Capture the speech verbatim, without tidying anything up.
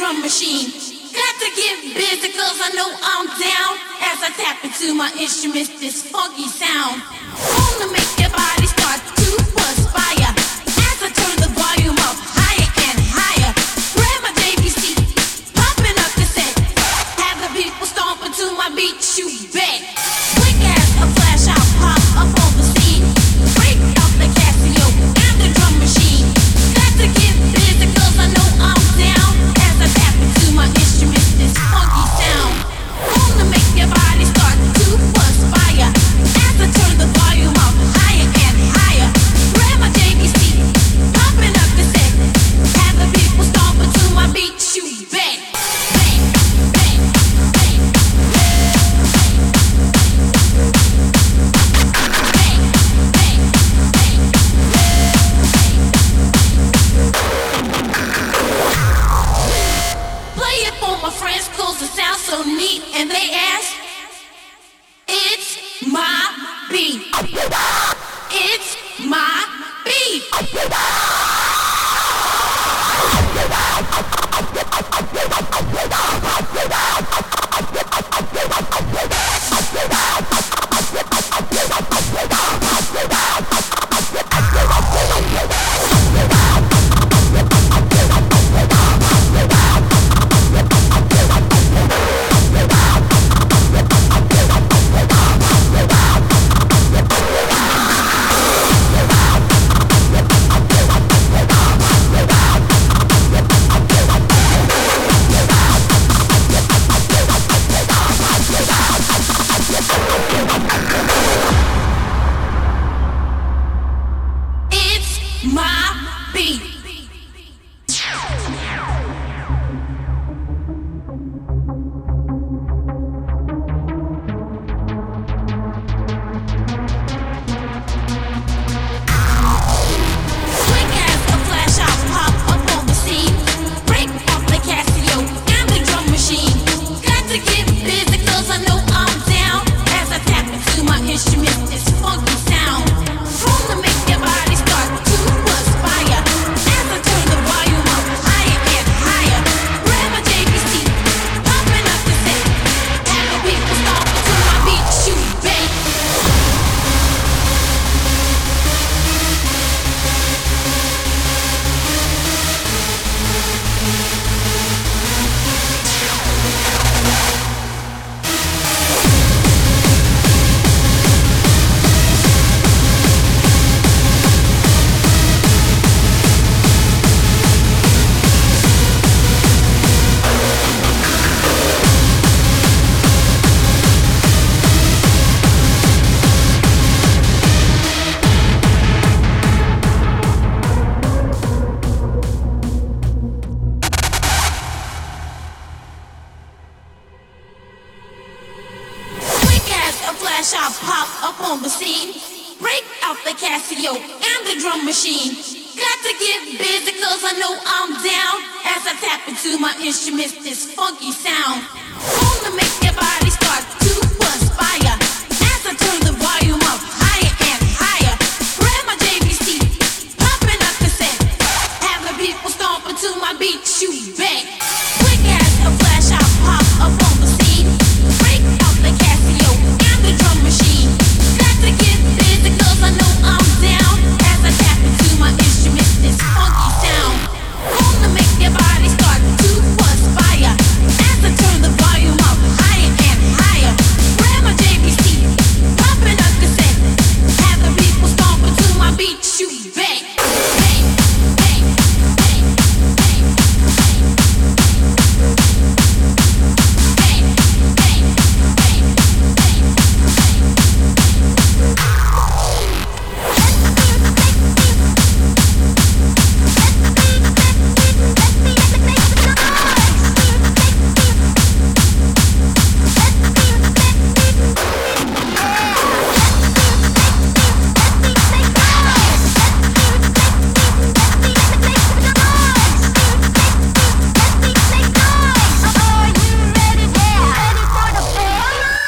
drum machine. Got to get busy cause I know I'm down as I tap into my instruments, this funky sound. Wanna make your body start to perspire as I turn the volume up higher and higher. Grab my J V C, popping up the set. Have the people stomping to my beat, you bet. Quick as a flash, I'll pop up on the scene. Break out the Casio and the drum machine. Got to get busy cause I know I'm down as I tap into my instruments, this funky sound. Wanna make your body start to perspire as I turn the volume up higher and higher. Grab my J V C, popping up the set. Have the people stomping to my beat, you bet. Bang, bang, bang. Bang, bang, bang. Play it for my friends cause it sounds so neat and they ask, it's my beat. It's my beat. It's my beat. Quick as a flash, I'll pop up on the scene. Break off the Casio and the drum machine. Got to get busy cause I know I'm down as I tap into my instruments, this funky sound. Wanna make your body start to perspire as I turn the volume up higher and higher. Grab my J V C, popping up the set. Have the people stomping to my beat, you bet. Quick as a flash, I'll pop up on the scene. Break out the Casio and the drum machine. Got to get busy cause I know I'm down as I tap into my instruments, this funky sound. Wanna make your body